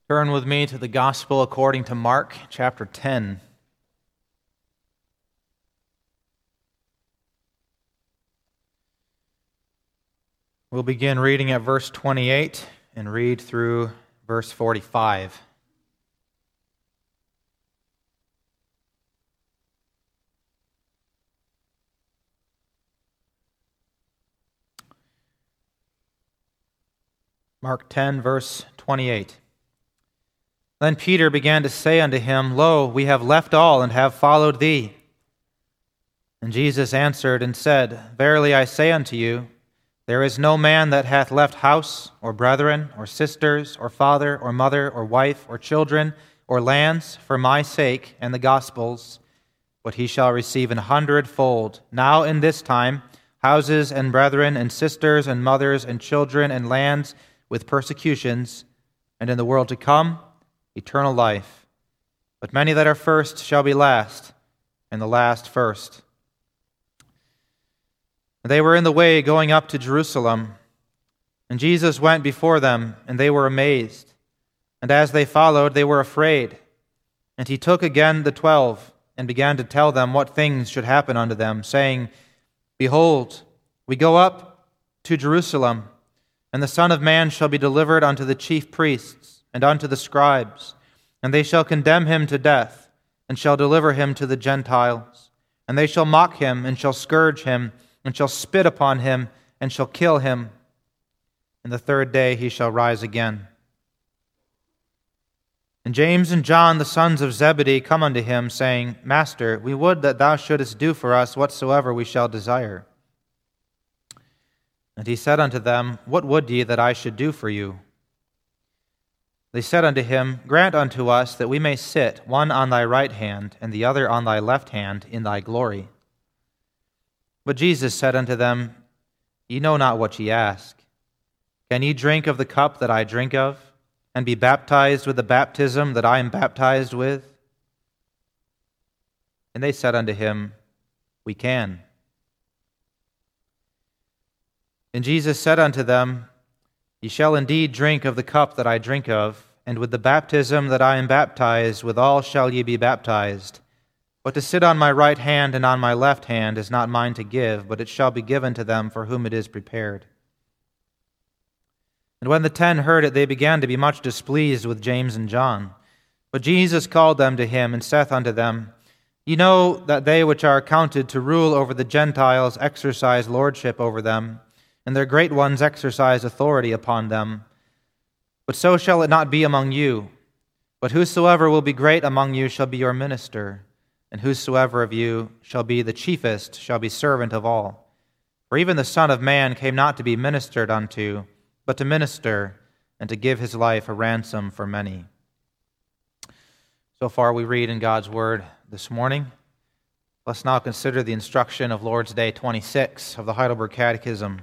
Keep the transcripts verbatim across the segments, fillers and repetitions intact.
Turn with me to the Gospel according to Mark, chapter ten. We'll begin reading at verse twenty-eight and read through verse forty-five. Mark ten, verse twenty-eight. Then Peter began to say unto him, Lo, we have left all and have followed thee. And Jesus answered and said, Verily I say unto you, there is no man that hath left house, or brethren, or sisters, or father, or mother, or wife, or children, or lands, for my sake and the gospel's, but he shall receive an hundredfold, now in this time, houses and brethren, and sisters, and mothers, and children, and lands, with persecutions, and in the world to come, eternal life. But many that are first shall be last, and the last first. They were in the way going up to Jerusalem, and Jesus went before them, and they were amazed. And as they followed, they were afraid. And he took again the twelve, and began to tell them what things should happen unto them, saying, Behold, we go up to Jerusalem, and the Son of Man shall be delivered unto the chief priests, and unto the scribes, and they shall condemn him to death, and shall deliver him to the Gentiles. And they shall mock him, and shall scourge him, and shall spit upon him, and shall kill him. And the third day he shall rise again. And James and John, the sons of Zebedee, come unto him, saying, Master, we would that thou shouldest do for us whatsoever we shall desire. And he said unto them, What would ye that I should do for you? They said unto him, Grant unto us that we may sit, one on thy right hand, and the other on thy left hand, in thy glory. But Jesus said unto them, Ye know not what ye ask. Can ye drink of the cup that I drink of, and be baptized with the baptism that I am baptized with? And they said unto him, We can. And Jesus said unto them, Ye shall indeed drink of the cup that I drink of, and with the baptism that I am baptized, withal shall ye be baptized. But to sit on my right hand and on my left hand is not mine to give, but it shall be given to them for whom it is prepared. And when the ten heard it, they began to be much displeased with James and John. But Jesus called them to him, and saith unto them, Ye know that they which are accounted to rule over the Gentiles exercise lordship over them, and their great ones exercise authority upon them. But so shall it not be among you. But whosoever will be great among you shall be your minister, and whosoever of you shall be the chiefest shall be servant of all. For even the Son of Man came not to be ministered unto, but to minister, and to give his life a ransom for many. So far we read in God's Word this morning. Let's now consider the instruction of Lord's Day twenty-six of the Heidelberg Catechism.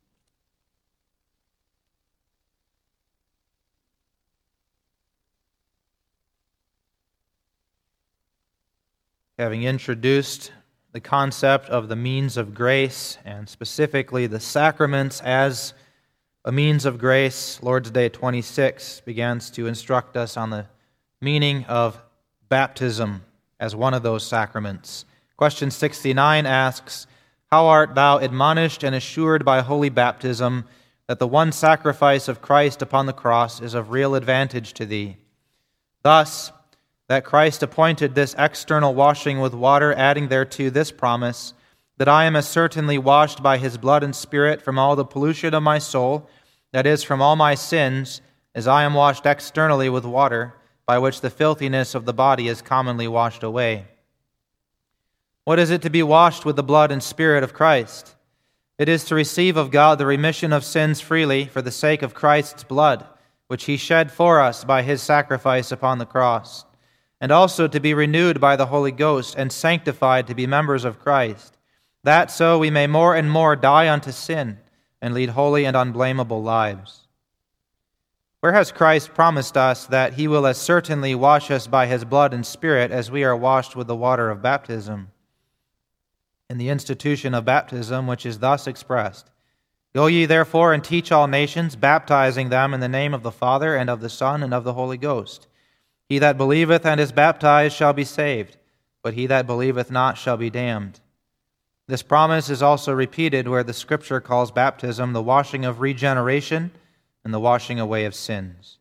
Having introduced the concept of the means of grace, and specifically the sacraments as a means of grace, Lord's Day twenty-six begins to instruct us on the meaning of baptism as one of those sacraments. Question sixty-nine asks, How art thou admonished and assured by holy baptism that the one sacrifice of Christ upon the cross is of real advantage to thee? Thus, that Christ appointed this external washing with water, adding thereto this promise, that I am as certainly washed by his blood and spirit from all the pollution of my soul, that is, from all my sins, as I am washed externally with water, by which the filthiness of the body is commonly washed away. What is it to be washed with the blood and spirit of Christ? It is to receive of God the remission of sins freely for the sake of Christ's blood, which he shed for us by his sacrifice upon the cross, and also to be renewed by the Holy Ghost and sanctified to be members of Christ, that so we may more and more die unto sin and lead holy and unblameable lives. Where has Christ promised us that he will as certainly wash us by his blood and spirit as we are washed with the water of baptism? In the institution of baptism, which is thus expressed, Go ye therefore and teach all nations, baptizing them in the name of the Father, and of the Son, and of the Holy Ghost. He that believeth and is baptized shall be saved, but he that believeth not shall be damned. This promise is also repeated where the Scripture calls baptism the washing of regeneration and the washing away of sins.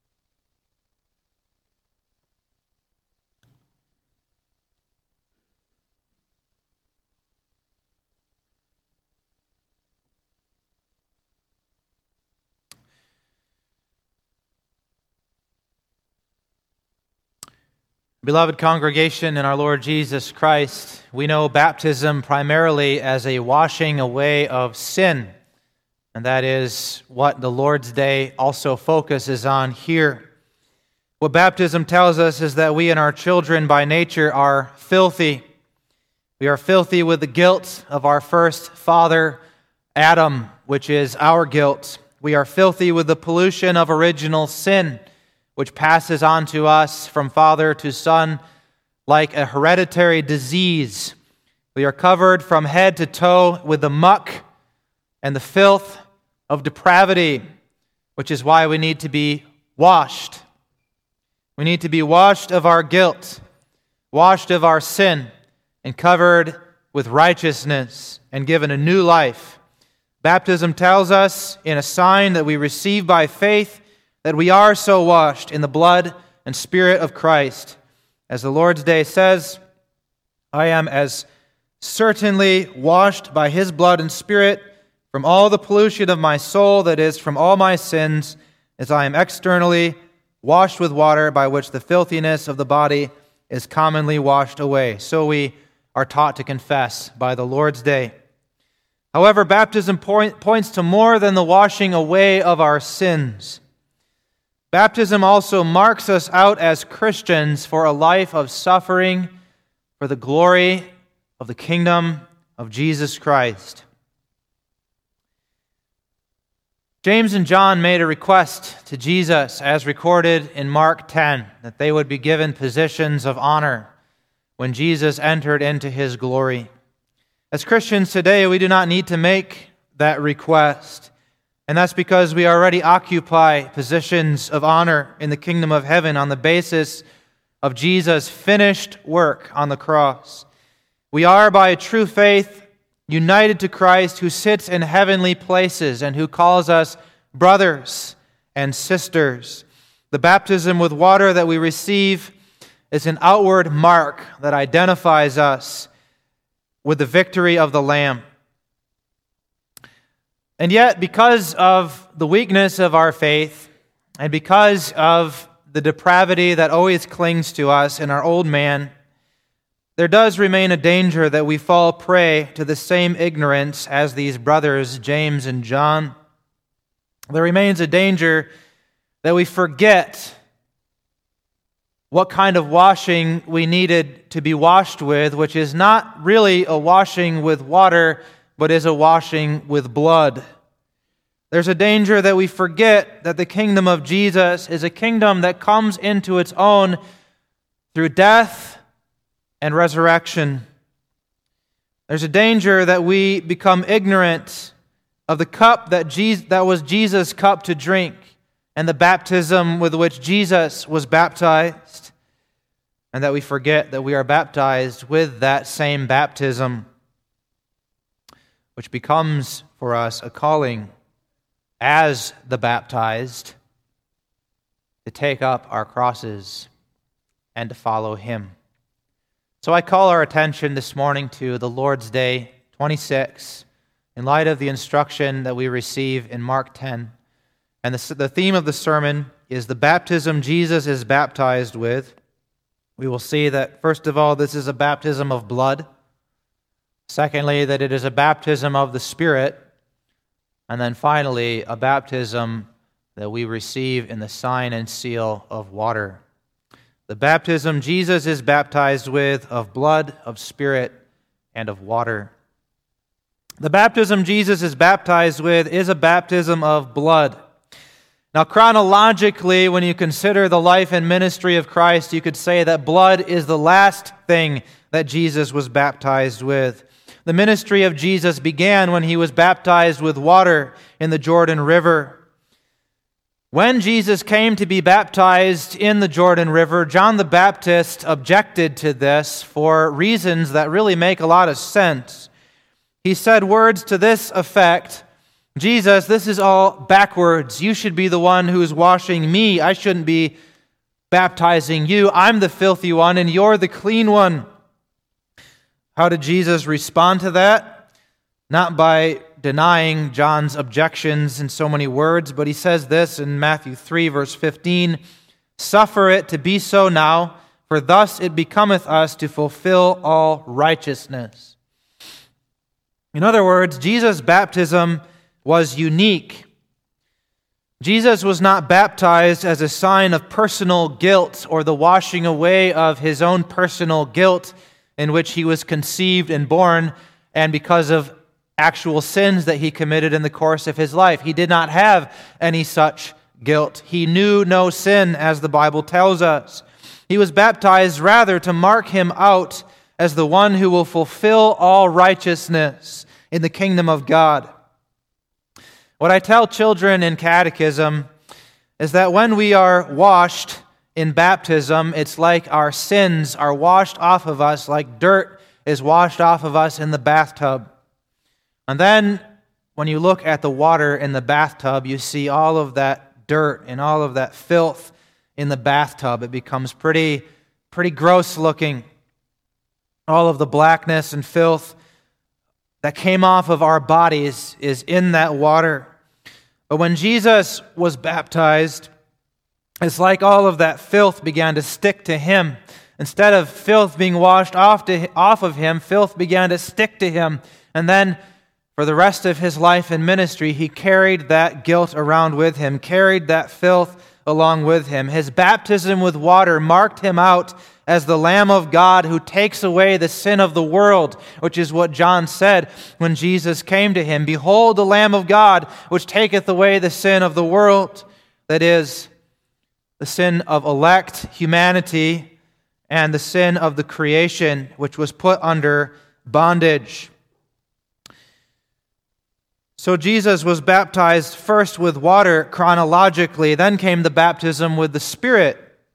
Beloved congregation in our Lord Jesus Christ, we know baptism primarily as a washing away of sin, and that is what the Lord's Day also focuses on here. What baptism tells us is that we and our children by nature are filthy. We are filthy with the guilt of our first father, Adam, which is our guilt. We are filthy with the pollution of original sin, which passes on to us from father to son like a hereditary disease. We are covered from head to toe with the muck and the filth of depravity, which is why we need to be washed. We need to be washed of our guilt, washed of our sin, and covered with righteousness and given a new life. Baptism tells us in a sign that we receive by faith that we are so washed in the blood and Spirit of Christ. As the Lord's Day says, I am as certainly washed by His blood and Spirit from all the pollution of my soul, that is, from all my sins, as I am externally washed with water by which the filthiness of the body is commonly washed away. So we are taught to confess by the Lord's Day. However, baptism point, points to more than the washing away of our sins. Baptism also marks us out as Christians for a life of suffering for the glory of the kingdom of Jesus Christ. James and John made a request to Jesus, as recorded in Mark ten, that they would be given positions of honor when Jesus entered into His glory. As Christians today, we do not need to make that request. And that's because we already occupy positions of honor in the kingdom of heaven on the basis of Jesus' finished work on the cross. We are, by a true faith, united to Christ, who sits in heavenly places and who calls us brothers and sisters. The baptism with water that we receive is an outward mark that identifies us with the victory of the Lamb. And yet, because of the weakness of our faith, and because of the depravity that always clings to us in our old man, there does remain a danger that we fall prey to the same ignorance as these brothers, James and John. There remains a danger that we forget what kind of washing we needed to be washed with, which is not really a washing with water, but is a washing with blood. There's a danger that we forget that the kingdom of Jesus is a kingdom that comes into its own through death and resurrection. There's a danger that we become ignorant of the cup that Jesus, that was Jesus' cup to drink, and the baptism with which Jesus was baptized, and that we forget that we are baptized with that same baptism, which becomes for us a calling as the baptized to take up our crosses and to follow Him. So I call our attention this morning to the Lord's Day twenty-six in light of the instruction that we receive in Mark ten. And the, the theme of the sermon is the baptism Jesus is baptized with. We will see that, first of all, this is a baptism of blood. Secondly, that it is a baptism of the Spirit. And then finally, a baptism that we receive in the sign and seal of water. The baptism Jesus is baptized with of blood, of Spirit, and of water. The baptism Jesus is baptized with is a baptism of blood. Now, chronologically, when you consider the life and ministry of Christ, you could say that blood is the last thing that Jesus was baptized with. The ministry of Jesus began when he was baptized with water in the Jordan River. When Jesus came to be baptized in the Jordan River, John the Baptist objected to this for reasons that really make a lot of sense. He said words to this effect: Jesus, this is all backwards. You should be the one who's washing me. I shouldn't be baptizing you. I'm the filthy one and you're the clean one. How did Jesus respond to that? Not by denying John's objections in so many words, but he says this in Matthew three, verse fifteen, "Suffer it to be so now, for thus it becometh us to fulfill all righteousness." In other words, Jesus' baptism was unique. Jesus was not baptized as a sign of personal guilt or the washing away of his own personal guilt in which he was conceived and born, and because of actual sins that he committed in the course of his life. He did not have any such guilt. He knew no sin, as the Bible tells us. He was baptized rather to mark him out as the one who will fulfill all righteousness in the kingdom of God. What I tell children in catechism is that when we are washed in baptism, it's like our sins are washed off of us, like dirt is washed off of us in the bathtub. And then when you look at the water in the bathtub, you see all of that dirt and all of that filth in the bathtub. It becomes pretty, pretty gross looking. All of the blackness and filth that came off of our bodies is in that water. But when Jesus was baptized, it's like all of that filth began to stick to him. Instead of filth being washed off, to, off of him, filth began to stick to him. And then for the rest of his life and ministry, he carried that guilt around with him, carried that filth along with him. His baptism with water marked him out as the Lamb of God who takes away the sin of the world, which is what John said when Jesus came to him. "Behold the Lamb of God, which taketh away the sin of the world." That is, the sin of elect humanity and the sin of the creation, which was put under bondage. So Jesus was baptized first with water chronologically, then came the baptism with the Spirit.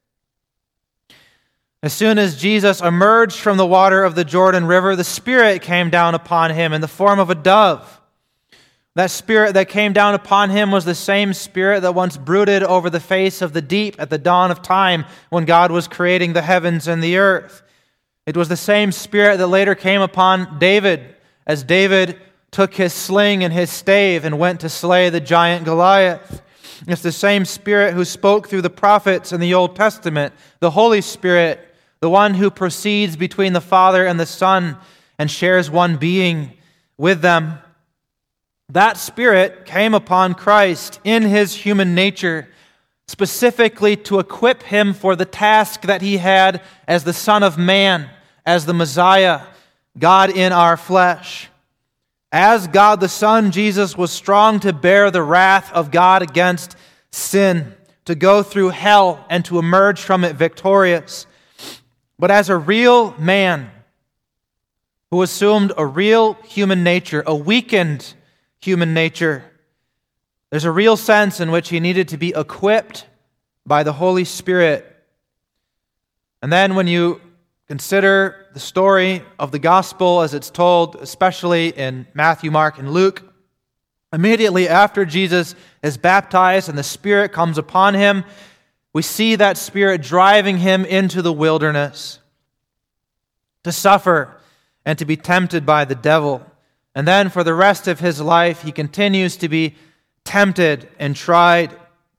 As soon as Jesus emerged from the water of the Jordan River, the Spirit came down upon him in the form of a dove. That Spirit that came down upon him was the same Spirit that once brooded over the face of the deep at the dawn of time when God was creating the heavens and the earth. It was the same Spirit that later came upon David as David took his sling and his stave and went to slay the giant Goliath. It's the same Spirit who spoke through the prophets in the Old Testament, the Holy Spirit, the one who proceeds between the Father and the Son and shares one being with them. That Spirit came upon Christ in his human nature, specifically to equip him for the task that he had as the Son of Man, as the Messiah, God in our flesh. As God the Son, Jesus was strong to bear the wrath of God against sin, to go through hell and to emerge from it victorious. But as a real man who assumed a real human nature, a weakened human nature, there's a real sense in which he needed to be equipped by the Holy Spirit. And then when you consider the story of the gospel as it's told, especially in Matthew, Mark, and Luke, immediately after Jesus is baptized and the Spirit comes upon him, we see that Spirit driving him into the wilderness to suffer and to be tempted by the devil. And then for the rest of his life, he continues to be tempted and tried,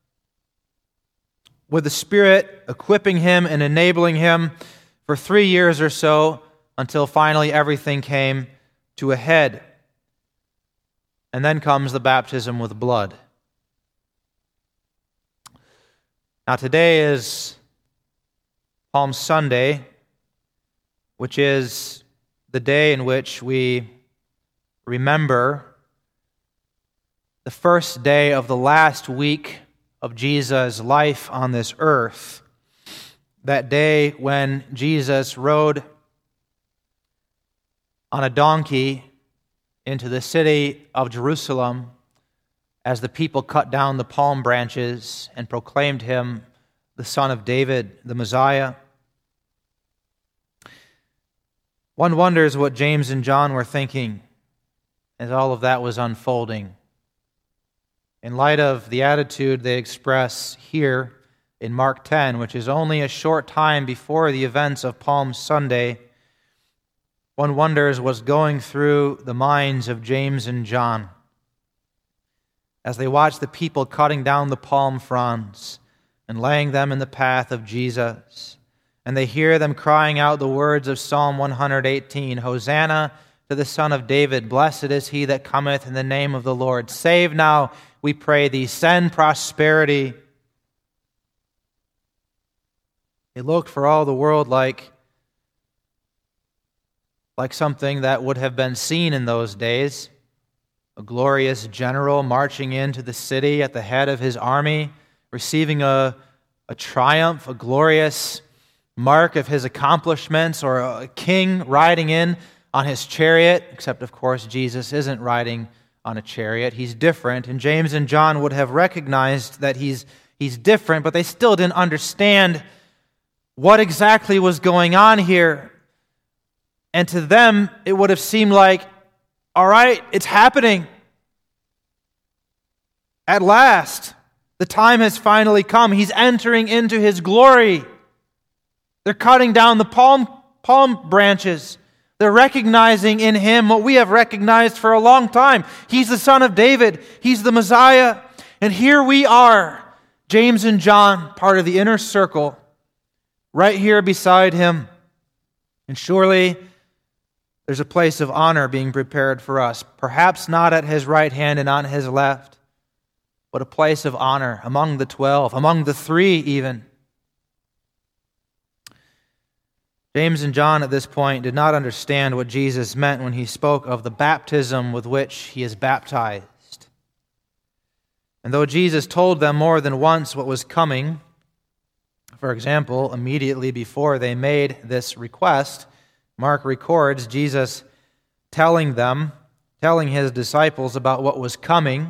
with the Spirit equipping him and enabling him for three years or so, until finally everything came to a head. And then comes the baptism with blood. Now today is Palm Sunday, which is the day in which we remember the first day of the last week of Jesus' life on this earth. That day when Jesus rode on a donkey into the city of Jerusalem as the people cut down the palm branches and proclaimed him the Son of David, the Messiah. One wonders what James and John were thinking as all of that was unfolding. In light of the attitude they express here in Mark ten, which is only a short time before the events of Palm Sunday, one wonders what's going through the minds of James and John as they watch the people cutting down the palm fronds and laying them in the path of Jesus. And they hear them crying out the words of Psalm one eighteen, Hosanna to the Son of David, blessed is he that cometh in the name of the Lord. Save now, we pray thee, send prosperity. It looked for all the world like, like something that would have been seen in those days. A glorious general marching into the city at the head of his army, receiving a, a triumph, a glorious mark of his accomplishments, or a king riding in on his chariot, except of course Jesus isn't riding on a chariot. He's different, and James and John would have recognized that he's, he's different, but they still didn't understand what exactly was going on here. And to them, it would have seemed like, all right, it's happening. At last, the time has finally come. He's entering into his glory. They're cutting down the palm, palm branches. They're recognizing in him what we have recognized for a long time. He's the Son of David. He's the Messiah. And here we are, James and John, part of the inner circle, right here beside him. And surely there's a place of honor being prepared for us. Perhaps not at his right hand and on his left, but a place of honor among the twelve, among the three even. James and John at this point did not understand what Jesus meant when he spoke of the baptism with which he is baptized. And though Jesus told them more than once what was coming, for example, immediately before they made this request, Mark records Jesus telling them, telling his disciples about what was coming.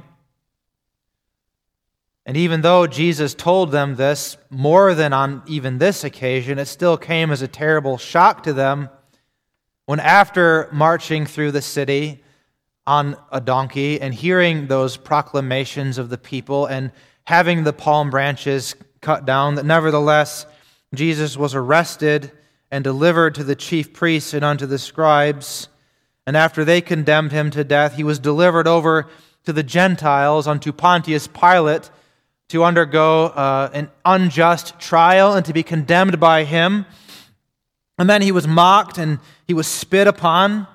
And even though Jesus told them this more than on even this occasion, it still came as a terrible shock to them when, after marching through the city on a donkey and hearing those proclamations of the people and having the palm branches cut down, that nevertheless Jesus was arrested and delivered to the chief priests and unto the scribes. And after they condemned him to death, he was delivered over to the Gentiles, unto Pontius Pilate, to undergo uh, an unjust trial and to be condemned by him. And then he was mocked and he was spit upon.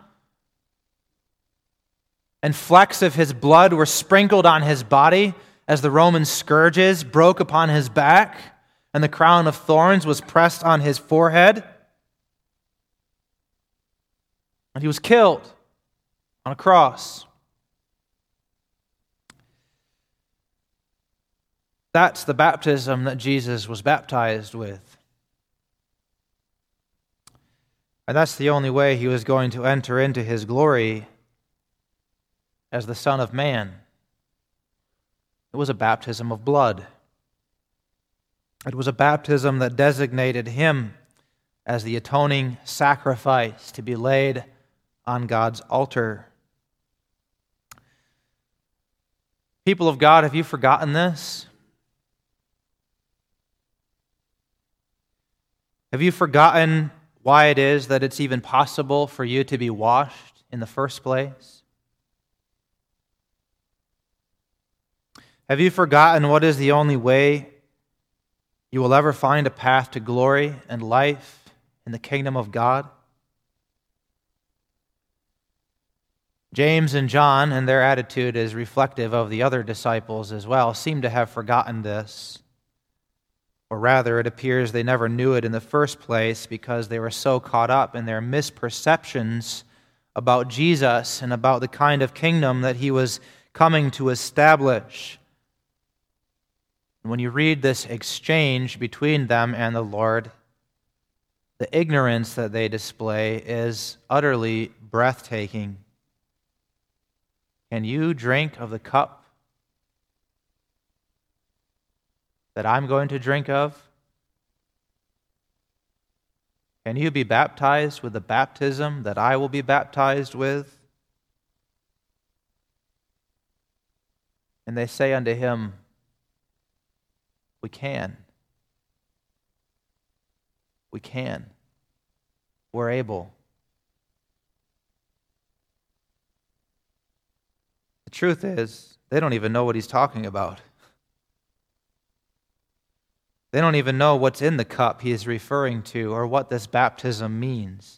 And flecks of his blood were sprinkled on his body as the Roman scourges broke upon his back. And the crown of thorns was pressed on his forehead. And he was killed on a cross. That's the baptism that Jesus was baptized with. And that's the only way he was going to enter into his glory as the Son of Man. It was a baptism of blood. It was a baptism that designated him as the atoning sacrifice to be laid on God's altar. People of God, have you forgotten this? Have you forgotten why it is that it's even possible for you to be washed in the first place? Have you forgotten what is the only way you will ever find a path to glory and life in the kingdom of God? James and John, and their attitude is reflective of the other disciples as well, seem to have forgotten this. Or rather, it appears they never knew it in the first place because they were so caught up in their misperceptions about Jesus and about the kind of kingdom that he was coming to establish. When you read this exchange between them and the Lord, the ignorance that they display is utterly breathtaking. Can you drink of the cup that I'm going to drink of? Can you be baptized with the baptism that I will be baptized with? And they say unto him, we can. We can. We're able. The truth is, they don't even know what he's talking about. They don't even know what's in the cup he is referring to or what this baptism means.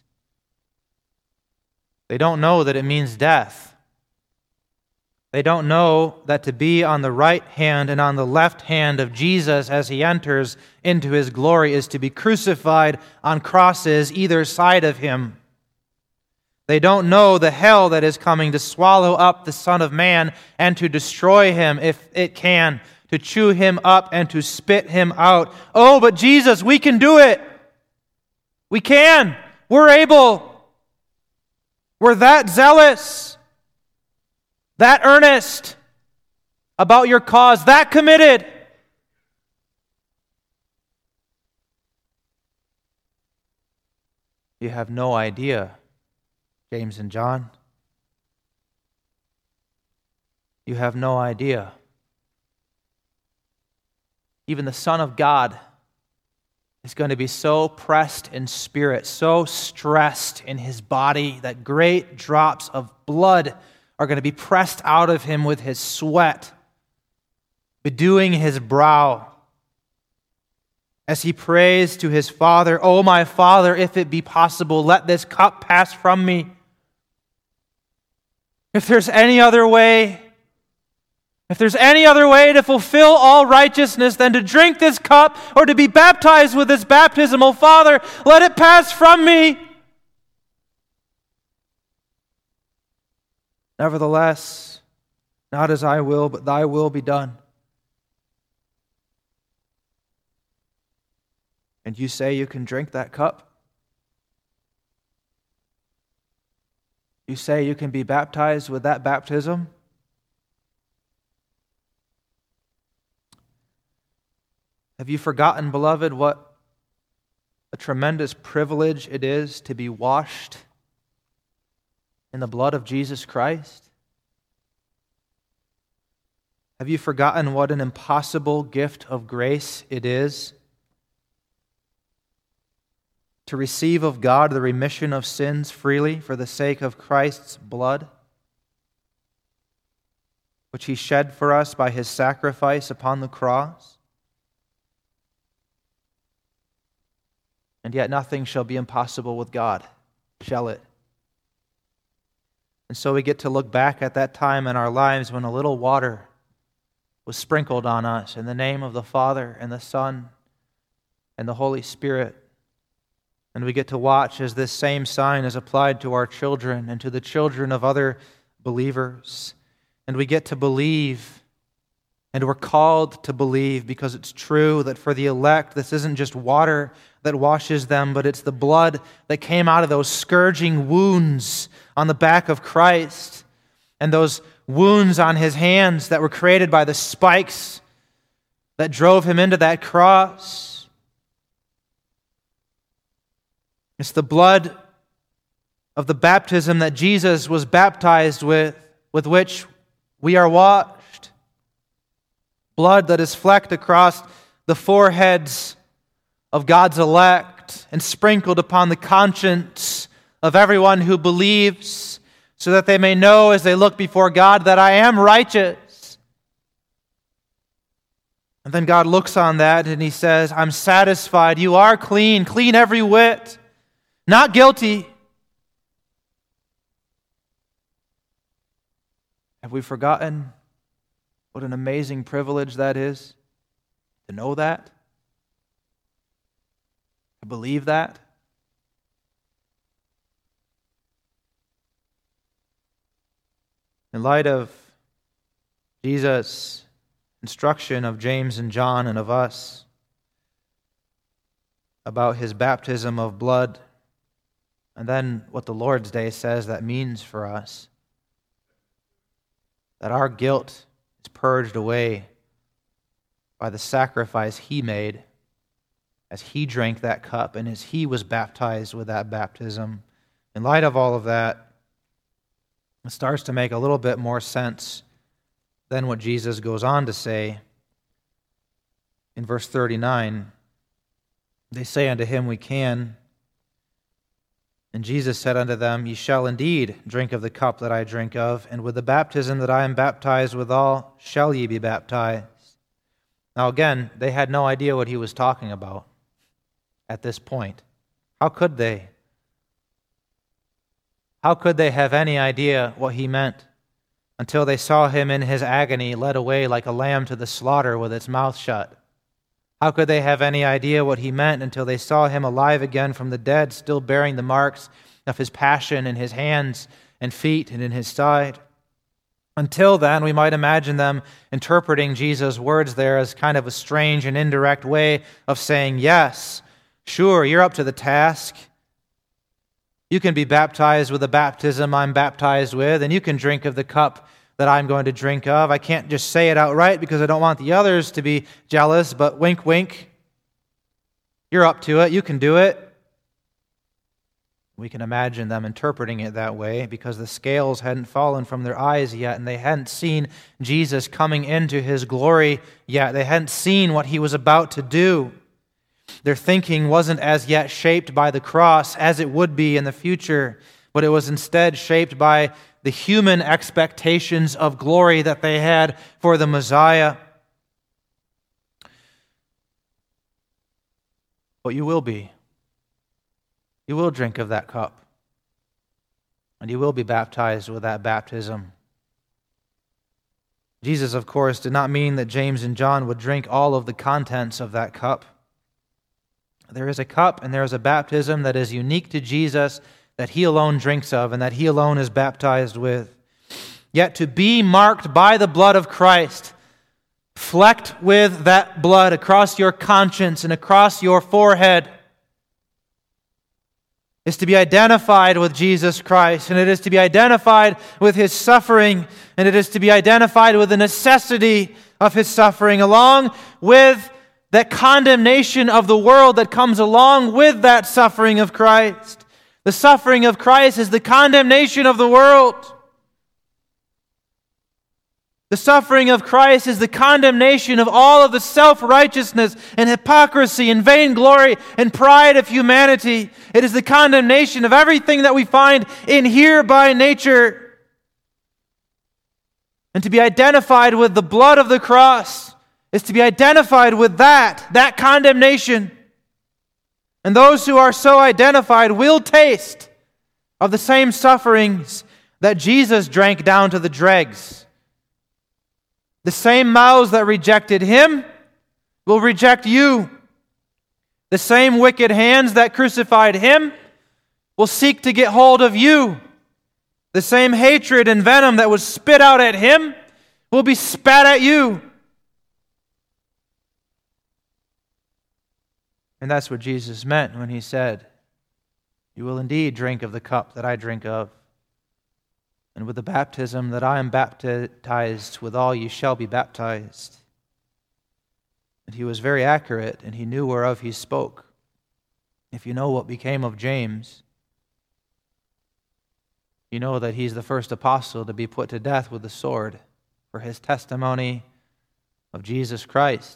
They don't know that it means death. They don't know that to be on the right hand and on the left hand of Jesus as he enters into his glory is to be crucified on crosses either side of him. They don't know the hell that is coming to swallow up the Son of Man and to destroy him if it can, to chew him up and to spit him out. Oh, but Jesus, we can do it. We can. We're able. We're that zealous, that earnest about your cause, that committed. You have no idea, James and John. You have no idea. Even the Son of God is going to be so pressed in spirit, so stressed in his body that great drops of blood are going to be pressed out of him with his sweat, bedewing his brow, as he prays to his Father, "O my Father, if it be possible, let this cup pass from me. If there's any other way, if there's any other way to fulfill all righteousness than to drink this cup or to be baptized with this baptism, O Father, let it pass from me. Nevertheless, not as I will, but thy will be done." And you say you can drink that cup? You say you can be baptized with that baptism? Have you forgotten, beloved, what a tremendous privilege it is to be washed in the blood of Jesus Christ? Have you forgotten what an impossible gift of grace it is to receive of God the remission of sins freely for the sake of Christ's blood, which he shed for us by his sacrifice upon the cross? And yet nothing shall be impossible with God, shall it? And so we get to look back at that time in our lives when a little water was sprinkled on us in the name of the Father and the Son and the Holy Spirit. And we get to watch as this same sign is applied to our children and to the children of other believers. And we get to believe, and we're called to believe because it's true that for the elect, this isn't just water that washes them, but it's the blood that came out of those scourging wounds on the back of Christ and those wounds on his hands that were created by the spikes that drove him into that cross. It's the blood of the baptism that Jesus was baptized with, with which we are washed. Blood that is flecked across the foreheads of God's elect and sprinkled upon the conscience of everyone who believes, so that they may know as they look before God that I am righteous. And then God looks on that and he says, I'm satisfied. You are clean, clean every whit, not guilty. Have we forgotten what an amazing privilege that is to know that? To believe that? In light of Jesus' instruction of James and John and of us, about his baptism of blood, and then what the Lord's Day says that means for us. That our guilt is purged away by the sacrifice he made as he drank that cup and as he was baptized with that baptism. In light of all of that, it starts to make a little bit more sense than what Jesus goes on to say in verse thirty-nine. They say unto him, We can. And Jesus said unto them, Ye shall indeed drink of the cup that I drink of, and with the baptism that I am baptized withal shall ye be baptized. Now again, they had no idea what he was talking about at this point. How could they? How could they have any idea what he meant until they saw him in his agony led away like a lamb to the slaughter with its mouth shut? How could they have any idea what he meant until they saw him alive again from the dead, still bearing the marks of his passion in his hands and feet and in his side? Until then, we might imagine them interpreting Jesus' words there as kind of a strange and indirect way of saying, yes, sure, you're up to the task. You can be baptized with the baptism I'm baptized with, and you can drink of the cup that I'm going to drink of. I can't just say it outright because I don't want the others to be jealous, but wink, wink. You're up to it. You can do it. We can imagine them interpreting it that way because the scales hadn't fallen from their eyes yet, and they hadn't seen Jesus coming into his glory yet. They hadn't seen what he was about to do. Their thinking wasn't as yet shaped by the cross as it would be in the future, but it was instead shaped by the human expectations of glory that they had for the Messiah. But you will be. You will drink of that cup. And you will be baptized with that baptism. Jesus, of course, did not mean that James and John would drink all of the contents of that cup. There is a cup and there is a baptism that is unique to Jesus, that he alone drinks of and that he alone is baptized with. Yet to be marked by the blood of Christ, flecked with that blood across your conscience and across your forehead, is to be identified with Jesus Christ, and it is to be identified with his suffering, and it is to be identified with the necessity of his suffering, along with that condemnation of the world that comes along with that suffering of Christ. The suffering of Christ is the condemnation of the world. The suffering of Christ is the condemnation of all of the self-righteousness and hypocrisy and vainglory and pride of humanity. It is the condemnation of everything that we find in here by nature. And to be identified with the blood of the cross is to be identified with that, that condemnation. And those who are so identified will taste of the same sufferings that Jesus drank down to the dregs. The same mouths that rejected him will reject you. The same wicked hands that crucified him will seek to get hold of you. The same hatred and venom that was spit out at him will be spat at you. And that's what Jesus meant when he said, You will indeed drink of the cup that I drink of, and with the baptism that I am baptized withal you shall be baptized. And he was very accurate, and he knew whereof he spoke. If you know what became of James, you know that he's the first apostle to be put to death with the sword for his testimony of Jesus Christ.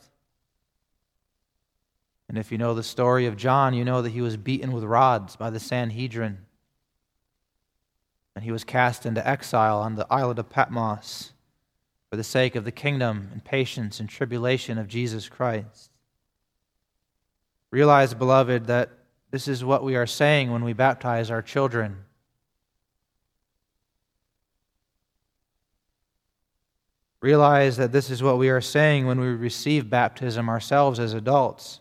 And if you know the story of John, you know that he was beaten with rods by the Sanhedrin. And he was cast into exile on the island of Patmos for the sake of the kingdom and patience and tribulation of Jesus Christ. Realize, beloved, that this is what we are saying when we baptize our children. Realize that this is what we are saying when we receive baptism ourselves as adults.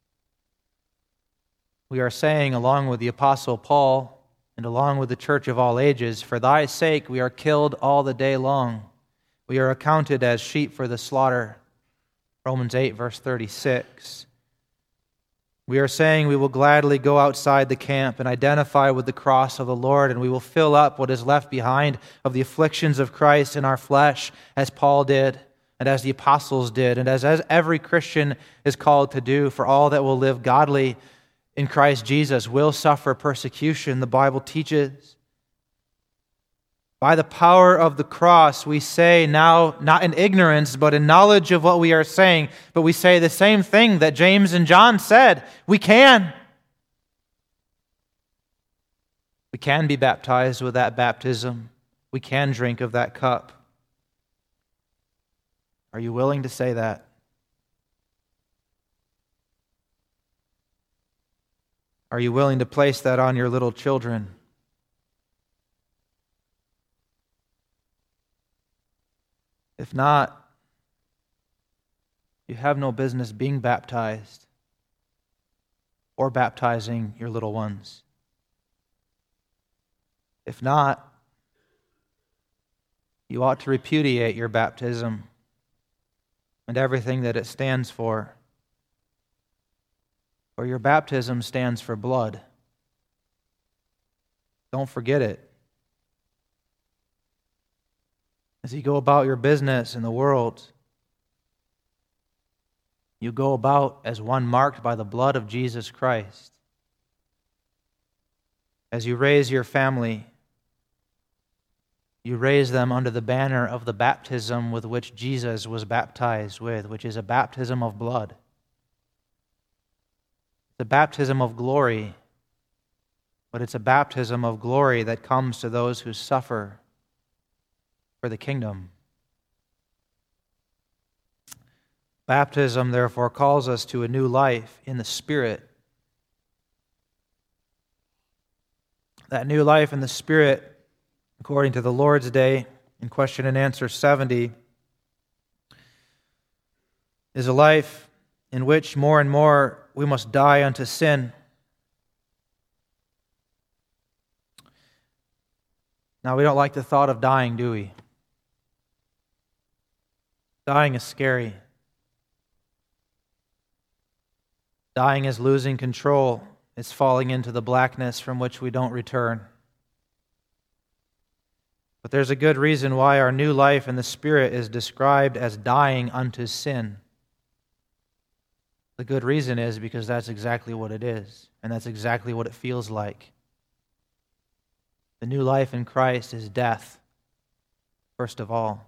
We are saying, along with the Apostle Paul and along with the church of all ages, for thy sake we are killed all the day long. We are accounted as sheep for the slaughter. Romans eight, verse thirty-six. We are saying we will gladly go outside the camp and identify with the cross of the Lord, and we will fill up what is left behind of the afflictions of Christ in our flesh, as Paul did, and as the apostles did, and as, as every Christian is called to do. For all that will live godly in Christ Jesus will suffer persecution, the Bible teaches. By the power of the cross, we say now, not in ignorance, but in knowledge of what we are saying, but we say the same thing that James and John said. We can. We can be baptized with that baptism. We can drink of that cup. Are you willing to say that? Are you willing to place that on your little children? If not, you have no business being baptized or baptizing your little ones. If not, you ought to repudiate your baptism and everything that it stands for. For your baptism stands for blood. Don't forget it. As you go about your business in the world, you go about as one marked by the blood of Jesus Christ. As you raise your family, you raise them under the banner of the baptism with which Jesus was baptized with, which is a baptism of blood. It's a baptism of glory, but it's a baptism of glory that comes to those who suffer for the kingdom. Baptism, therefore, calls us to a new life in the Spirit. That new life in the Spirit, according to the Lord's Day, in question and answer seventy, is a life in which more and more we must die unto sin. Now, we don't like the thought of dying, do we? Dying is scary. Dying is losing control. It's falling into the blackness from which we don't return. But there's a good reason why our new life in the Spirit is described as dying unto sin. The good reason is because that's exactly what it is, and that's exactly what it feels like. The new life in Christ is death, first of all.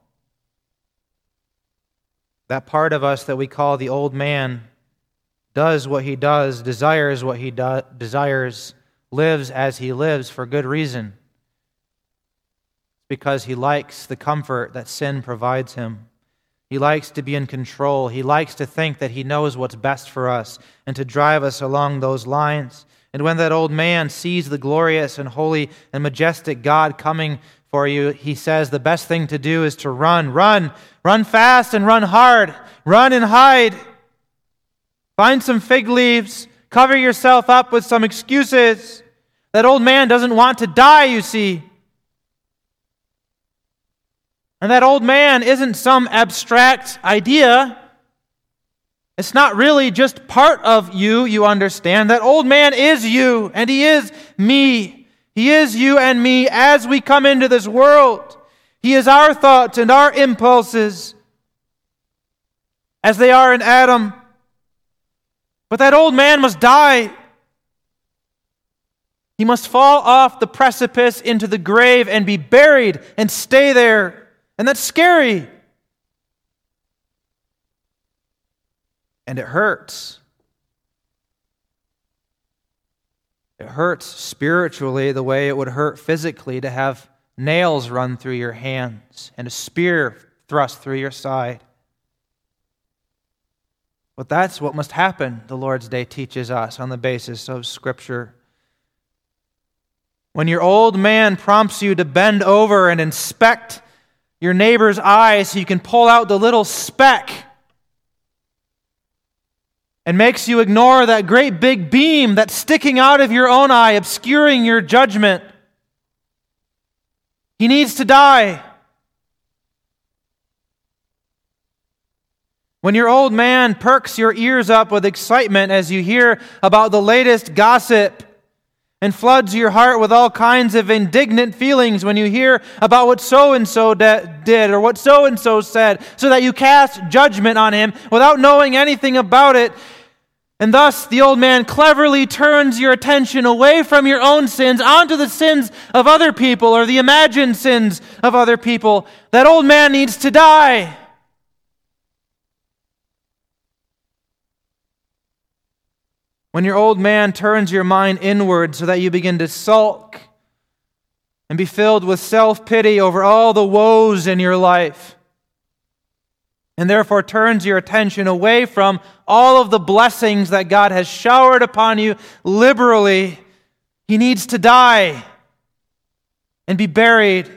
That part of us that we call the old man does what he does, desires what he do- desires, lives as he lives for good reason. Because he likes the comfort that sin provides him. He likes to be in control. He likes to think that he knows what's best for us and to drive us along those lines. And when that old man sees the glorious and holy and majestic God coming for you, he says the best thing to do is to run. Run. Run fast and run hard. Run and hide. Find some fig leaves. Cover yourself up with some excuses. That old man doesn't want to die, you see. And that old man isn't some abstract idea. It's not really just part of you, you understand. That old man is you, and he is me. He is you and me as we come into this world. He is our thoughts and our impulses as they are in Adam. But that old man must die. He must fall off the precipice into the grave and be buried and stay there. And that's scary. And it hurts. It hurts spiritually the way it would hurt physically to have nails run through your hands and a spear thrust through your side. But that's what must happen, the Lord's Day teaches us on the basis of Scripture. When your old man prompts you to bend over and inspect your neighbor's eye so you can pull out the little speck, and makes you ignore that great big beam that's sticking out of your own eye, obscuring your judgment, he needs to die. When your old man perks your ears up with excitement as you hear about the latest gossip, and floods your heart with all kinds of indignant feelings when you hear about what so-and-so de- did or what so-and-so said, so that you cast judgment on him without knowing anything about it. And thus the old man cleverly turns your attention away from your own sins onto the sins of other people or the imagined sins of other people. That old man needs to die. When your old man turns your mind inward so that you begin to sulk and be filled with self-pity over all the woes in your life, and therefore turns your attention away from all of the blessings that God has showered upon you liberally, he needs to die and be buried.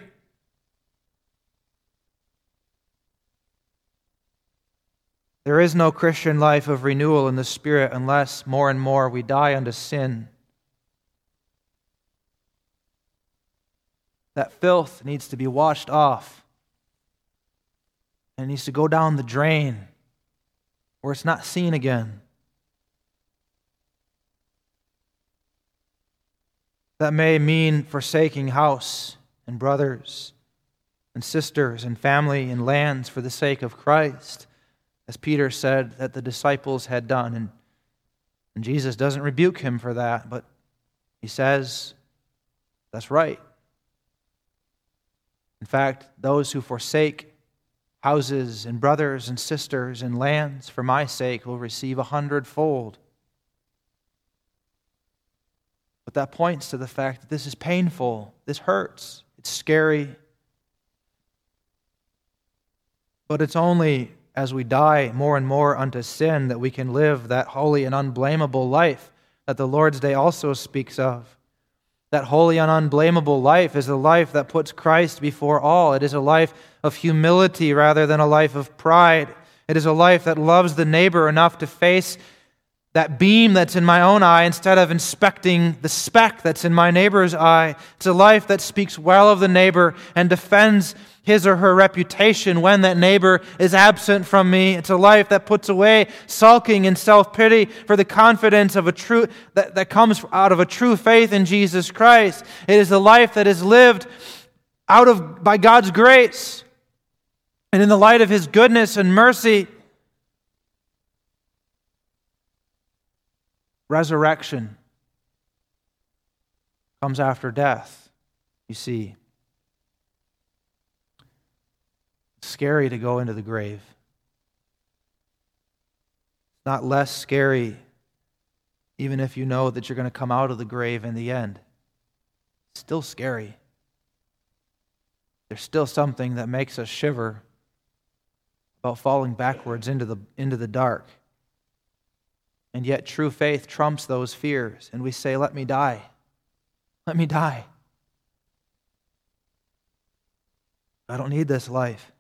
There is no Christian life of renewal in the Spirit unless more and more we die unto sin. That filth needs to be washed off. And it needs to go down the drain where it's not seen again. That may mean forsaking house and brothers and sisters and family and lands for the sake of Christ, as Peter said that the disciples had done. And, and Jesus doesn't rebuke him for that, but he says, that's right. In fact, those who forsake houses and brothers and sisters and lands for my sake will receive a hundredfold. But that points to the fact that this is painful, this hurts, it's scary. But it's only as we die more and more unto sin that we can live that holy and unblameable life that the Lord's Day also speaks of. That holy and unblameable life is a life that puts Christ before all. It is a life of humility rather than a life of pride. It is a life that loves the neighbor enough to face that beam that's in my own eye instead of inspecting the speck that's in my neighbor's eye. It's a life that speaks well of the neighbor and defends his or her reputation when that neighbor is absent from me. It's a life that puts away sulking and self-pity for the confidence of a true that, that comes out of a true faith in Jesus Christ. It is a life that is lived out of by God's grace and in the light of His goodness and mercy. Resurrection comes after death, you see. It's scary to go into the grave. It's not less scary even if you know that you're going to come out of the grave in the end. It's still scary. There's still something that makes us shiver about falling backwards into the, into the dark. And yet true faith trumps those fears, and we say, let me die. Let me die. I don't need this life.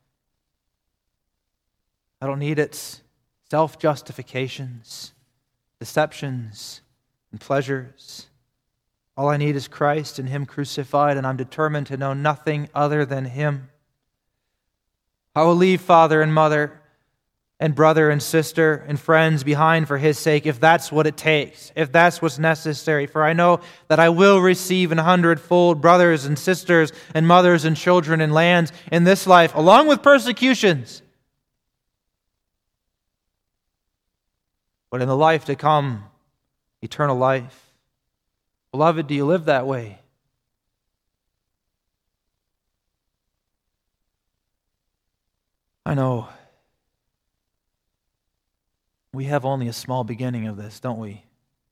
I don't need its self-justifications, deceptions, and pleasures. All I need is Christ and Him crucified, and I'm determined to know nothing other than Him. I will leave father and mother and brother and sister and friends behind for His sake, if that's what it takes, if that's what's necessary. For I know that I will receive an hundredfold brothers and sisters and mothers and children and lands in this life, along with persecutions. But in the life to come, eternal life. Beloved, do you live that way? I know we have only a small beginning of this, don't we?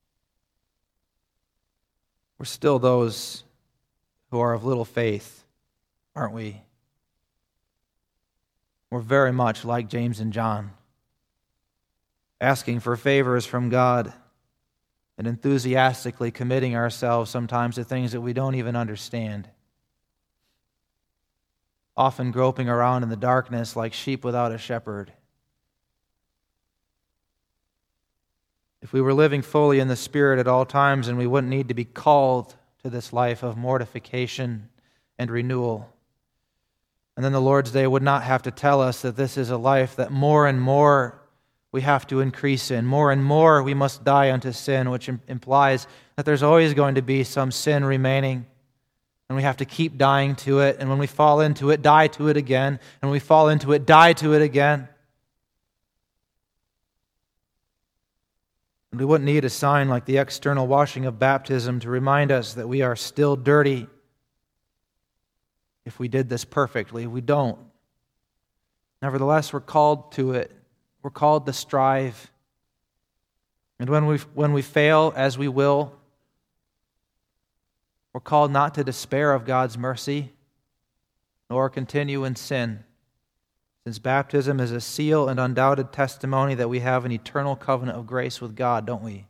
We're still those who are of little faith, aren't we? We're very much like James and John, asking for favors from God and enthusiastically committing ourselves sometimes to things that we don't even understand. Often groping around in the darkness like sheep without a shepherd. If we were living fully in the Spirit at all times, and we wouldn't need to be called to this life of mortification and renewal. And then the Lord's Day would not have to tell us that this is a life that more and more we have to increase in. More and more we must die unto sin, which implies that there's always going to be some sin remaining. And we have to keep dying to it. And when we fall into it, die to it again. And when we fall into it, die to it again. And we wouldn't need a sign like the external washing of baptism to remind us that we are still dirty if we did this perfectly. We don't. Nevertheless, we're called to it. We're called to strive. And when we when we fail, as we will, we're called not to despair of God's mercy, nor continue in sin, since baptism is a seal and undoubted testimony that we have an eternal covenant of grace with God, don't we?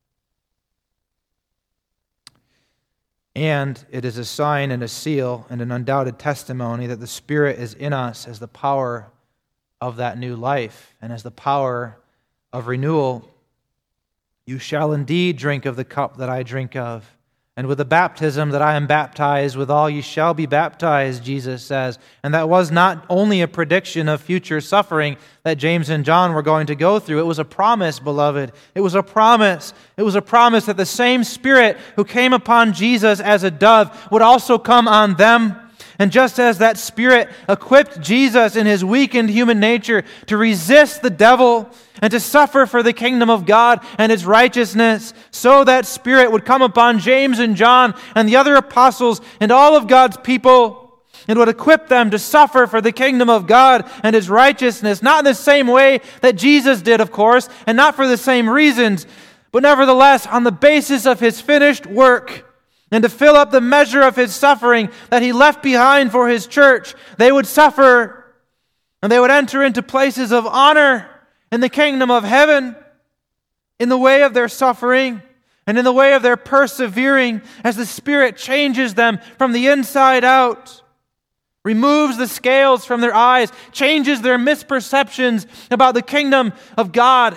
And it is a sign and a seal and an undoubted testimony that the Spirit is in us as the power of that new life and as the power of renewal. You shall indeed drink of the cup that I drink of, and with the baptism that I am baptized withal ye shall be baptized, Jesus says. And that was not only a prediction of future suffering that James and John were going to go through. It was a promise, beloved. It was a promise. It was a promise that the same Spirit who came upon Jesus as a dove would also come on them. And just as that Spirit equipped Jesus in his weakened human nature to resist the devil and to suffer for the kingdom of God and his righteousness, so that Spirit would come upon James and John and the other apostles and all of God's people and would equip them to suffer for the kingdom of God and his righteousness, not in the same way that Jesus did, of course, and not for the same reasons, but nevertheless on the basis of his finished work. And to fill up the measure of his suffering that he left behind for his church, they would suffer and they would enter into places of honor in the kingdom of heaven in the way of their suffering and in the way of their persevering as the Spirit changes them from the inside out, removes the scales from their eyes, changes their misperceptions about the kingdom of God,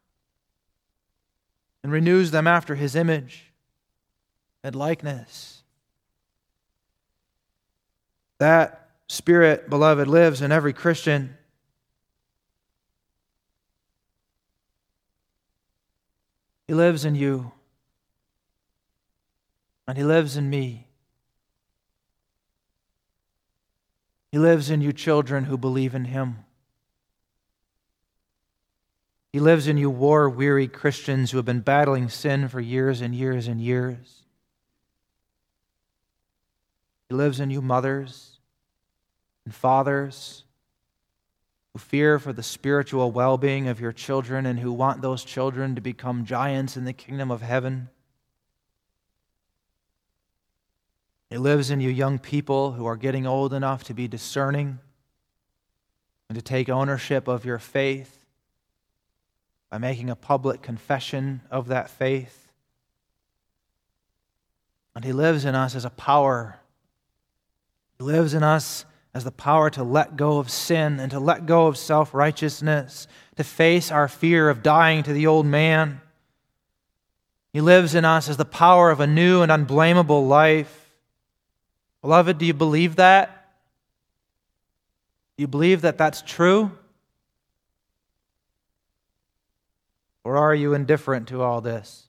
and renews them after his image and likeness. That Spirit, beloved, lives in every Christian. He lives in you. And he lives in me. He lives in you children who believe in him. He lives in you war-weary Christians who have been battling sin for years and years and years. He lives in you mothers and fathers who fear for the spiritual well-being of your children and who want those children to become giants in the kingdom of heaven. He lives in you young people who are getting old enough to be discerning and to take ownership of your faith by making a public confession of that faith. And he lives in us as a power. He lives in us as the power to let go of sin and to let go of self-righteousness, to face our fear of dying to the old man. He lives in us as the power of a new and unblameable life. Beloved, do you believe that? Do you believe that that's true? Or are you indifferent to all this?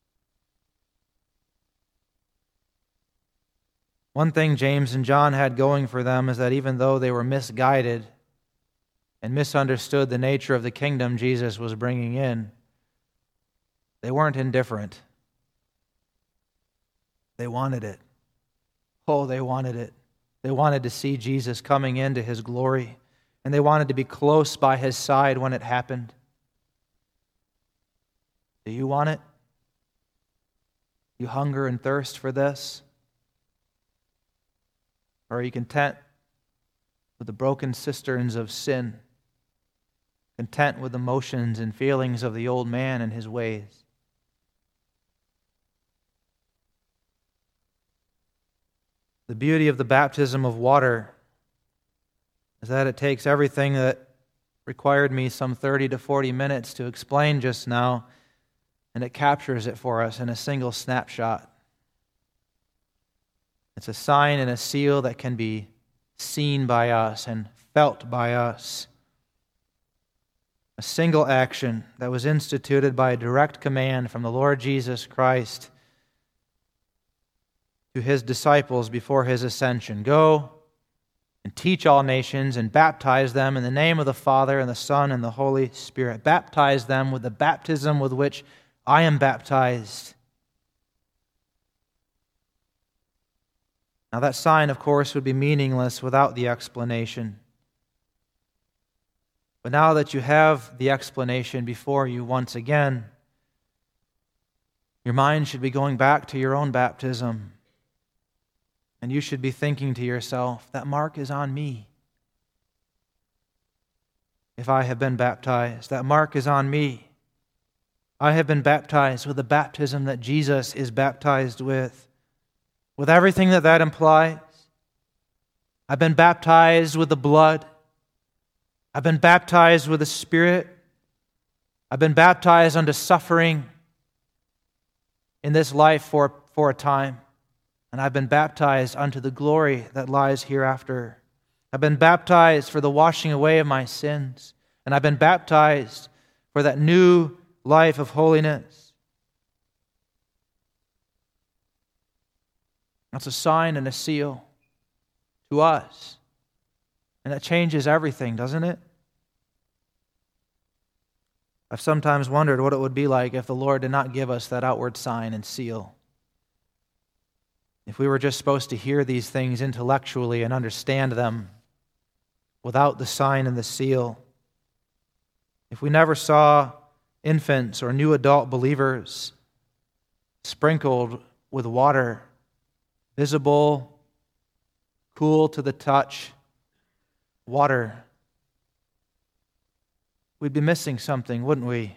One thing James and John had going for them is that even though they were misguided and misunderstood the nature of the kingdom Jesus was bringing in, they weren't indifferent. They wanted it. Oh, they wanted it. They wanted to see Jesus coming into his glory, and they wanted to be close by his side when it happened. Do you want it? You hunger and thirst for this? Or are you content with the broken cisterns of sin? Content with the motions and feelings of the old man and his ways? The beauty of the baptism of water is that it takes everything that required me some thirty to forty minutes to explain just now, and it captures it for us in a single snapshot. It's a sign and a seal that can be seen by us and felt by us. a single action that was instituted by a direct command from the Lord Jesus Christ to his disciples before his ascension. Go and teach all nations and baptize them in the name of the Father and the Son and the Holy Spirit. Baptize them with the baptism with which I am baptized. Now that sign, of course, would be meaningless without the explanation. But now that you have the explanation before you once again, your mind should be going back to your own baptism. And you should be thinking to yourself, that mark is on me. If I have been baptized, that mark is on me. I have been baptized with the baptism that Jesus is baptized with, with everything that that implies. I've been baptized with the blood. I've been baptized with the Spirit. I've been baptized unto suffering in this life for, for a time. And I've been baptized unto the glory that lies hereafter. I've been baptized for the washing away of my sins. And I've been baptized for that new life of holiness. That's a sign and a seal to us. And that changes everything, doesn't it? I've sometimes wondered what it would be like if the Lord did not give us that outward sign and seal. If we were just supposed to hear these things intellectually and understand them without the sign and the seal. If we never saw infants or new adult believers sprinkled with water, visible, cool to the touch, water, we'd be missing something, wouldn't we?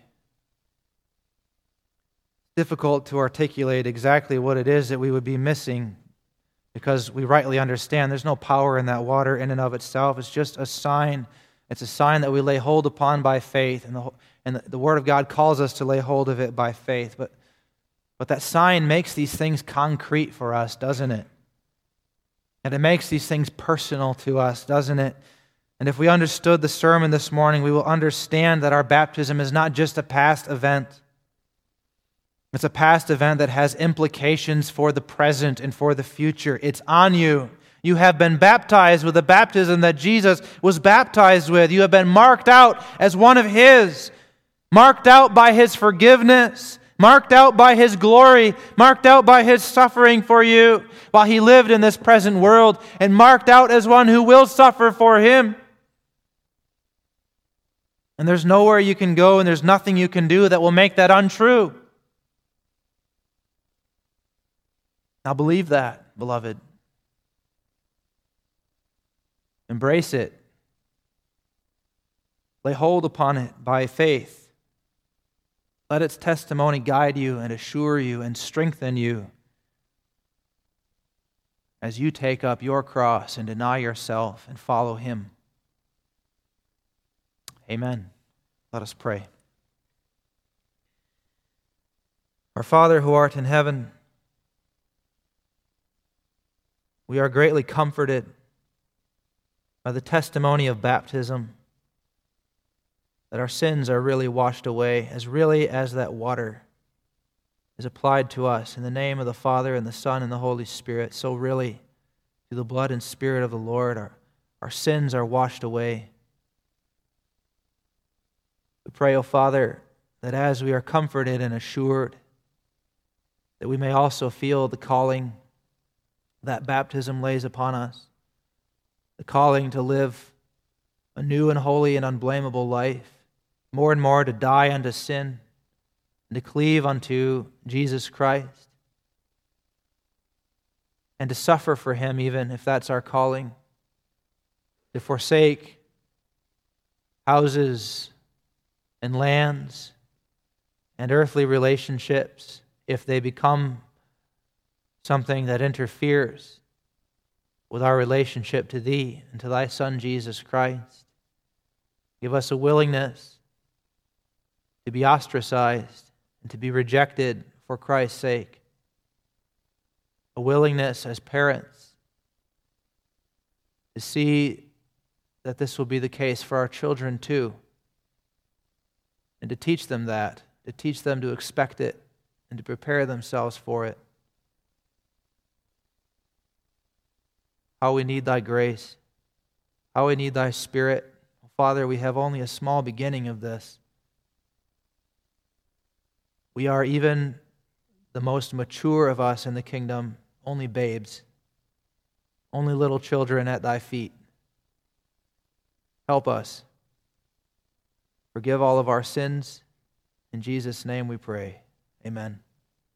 Difficult to articulate exactly what it is that we would be missing because we rightly understand there's no power in that water in and of itself. It's just a sign. It's a sign that we lay hold upon by faith, and the, and the, the Word of God calls us to lay hold of it by faith. But, but that sign makes these things concrete for us, doesn't it? And it makes these things personal to us, doesn't it? And if we understood the sermon this morning, we will understand that our baptism is not just a past event. It's a past event that has implications for the present and for the future. It's on you. You have been baptized with the baptism that Jesus was baptized with. You have been marked out as one of His, marked out by His forgiveness, marked out by His glory, marked out by His suffering for you while He lived in this present world, and marked out as one who will suffer for Him. And there's nowhere you can go and there's nothing you can do that will make that untrue. Now believe that, beloved. Embrace it. Lay hold upon it by faith. Let its testimony guide you and assure you and strengthen you as you take up your cross and deny yourself and follow Him. Amen. Let us pray. Our Father who art in heaven, we are greatly comforted by the testimony of baptism, that our sins are really washed away, as really as that water is applied to us in the name of the Father and the Son and the Holy Spirit. So really, through the blood and Spirit of the Lord, our, our sins are washed away. We pray, O Father, that as we are comforted and assured, that we may also feel the calling that baptism lays upon us, the calling to live a new and holy and unblameable life, more and more to die unto sin, and to cleave unto Jesus Christ, and to suffer for Him even if that's our calling, to forsake houses and lands and earthly relationships if they become something that interferes with our relationship to Thee and to Thy Son, Jesus Christ. Give us a willingness to be ostracized and to be rejected for Christ's sake. A willingness as parents to see that this will be the case for our children too. and to teach them that, to teach them to expect it and to prepare themselves for it. How we need thy grace, how we need thy Spirit. Father, we have only a small beginning of this. We are, even the most mature of us in the kingdom, only babes, only little children at thy feet. Help us. Forgive all of our sins. In Jesus' name we pray. Amen.